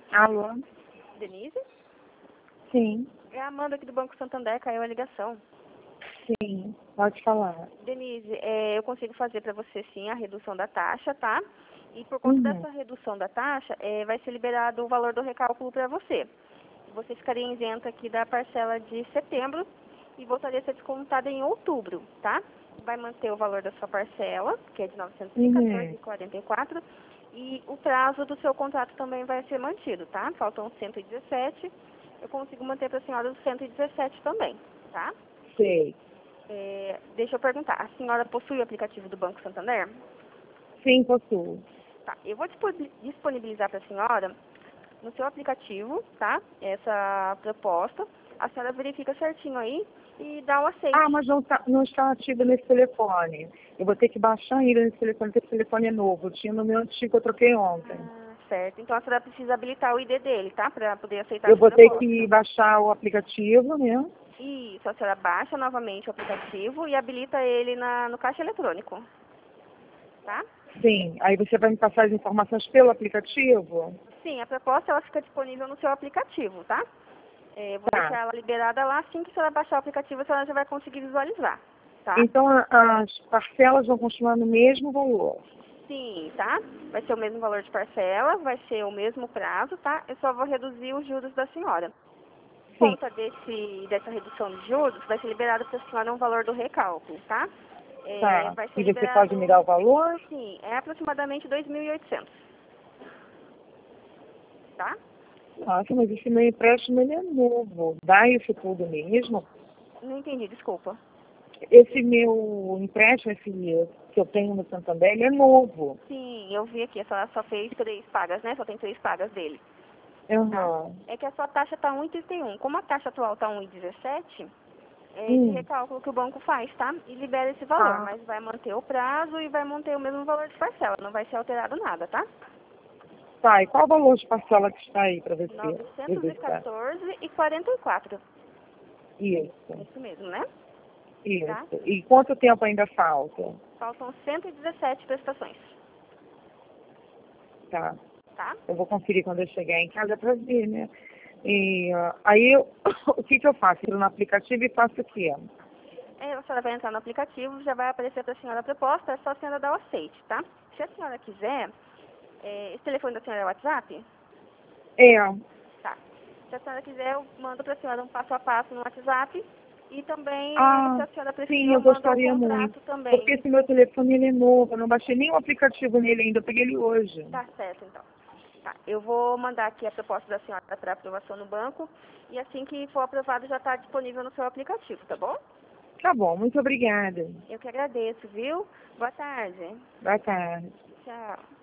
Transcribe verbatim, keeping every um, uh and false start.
Alô? Denise? Sim, É a Amanda aqui do Banco Santander, caiu a ligação. sim, pode falar. Denise, é, eu consigo fazer para você sim a redução da taxa, tá? E por conta Uhum. dessa redução da taxa, é, vai ser liberado o valor do recálculo para você. Você ficaria isenta aqui da parcela de setembro e voltaria a ser descontada em outubro, tá? Vai manter o valor da sua parcela, que é de novecentos e quatorze reais e quarenta e quatro centavos, e o prazo do seu contrato também vai ser mantido, tá? Faltam cento e dezessete, eu consigo manter para a senhora os cento e dezessete também, tá? Sei. É, deixa eu perguntar, a senhora possui o aplicativo do Banco Santander? Sim, possuo. Tá, eu vou dispo- disponibilizar para a senhora no seu aplicativo, tá? Essa proposta. A senhora verifica certinho aí e dá o aceite. Ah, mas não, tá, não está ativo nesse telefone. Eu vou ter que baixar ainda nesse telefone, porque esse telefone é novo. Eu tinha no meu antigo, eu troquei ontem. Ah, certo. Então a senhora precisa habilitar o I D dele, tá? Para poder aceitar Eu essa vou ter proposta. que baixar o aplicativo, né? Isso, a senhora baixa novamente o aplicativo e habilita ele na, no caixa eletrônico, tá? Sim. Aí você vai me passar as informações pelo aplicativo? Sim, a proposta ela fica disponível no seu aplicativo, tá? É, eu vou Tá. deixar ela liberada lá, assim que a senhora baixar o aplicativo, a senhora já vai conseguir visualizar, tá? Então a- as parcelas vão continuar no mesmo valor. Sim, tá? Vai ser o mesmo valor de parcela, vai ser o mesmo prazo, tá? Eu só vou reduzir os juros da senhora. Por Sim. conta desse, dessa redução de juros, vai ser liberado para a senhora um valor do recálculo, tá? É, Tá. vai ser E você liberado, pode me dar o valor? sim, é aproximadamente dois mil e oitocentos, tá? Nossa, mas esse meu empréstimo ele é novo. Dá isso tudo mesmo? Não entendi, desculpa. Esse meu empréstimo, esse que eu tenho no Santander, ele é novo. Sim, eu vi aqui, a senhora só fez três pagas, né? Só tem três pagas dele, tá? Uhum. É que a sua taxa está um vírgula trinta e um. Como a taxa atual está um vírgula dezessete, é esse Hum. recálculo que o banco faz, tá? E libera esse valor, Ah, mas vai manter o prazo e vai manter o mesmo valor de parcela, não vai ser alterado nada, tá? tá. E qual o valor de parcela que está aí para você novecentos e registrar? quatorze reais e quarenta e quatro Isso, centavos. Isso mesmo, né? Tá? isso. E quanto tempo ainda falta? Faltam cento e dezessete prestações, Tá. tá? Eu vou conferir quando eu chegar em casa para ver, né? E ah, aí eu, o que que eu faço? Entro no aplicativo e faço o quê? Aí a senhora vai entrar no aplicativo, já vai aparecer para a senhora a proposta, é só a senhora dar o aceite, tá? Se a senhora quiser, é, esse telefone da senhora é o WhatsApp? É. Tá. Se a senhora quiser, eu mando para a senhora um passo a passo no WhatsApp. E também, é, se Ah, a senhora preferir, sim, eu eu mando o gostaria muito. contrato também. Porque esse meu telefone ele é novo, eu não baixei nem o aplicativo nele ainda, eu peguei ele hoje. Tá certo, então. Tá. Eu vou mandar aqui a proposta da senhora para aprovação no banco. E assim que for aprovado, já está disponível no seu aplicativo, tá bom? Tá bom, muito obrigada. Eu que agradeço, viu? Boa tarde. Boa tarde. Tchau.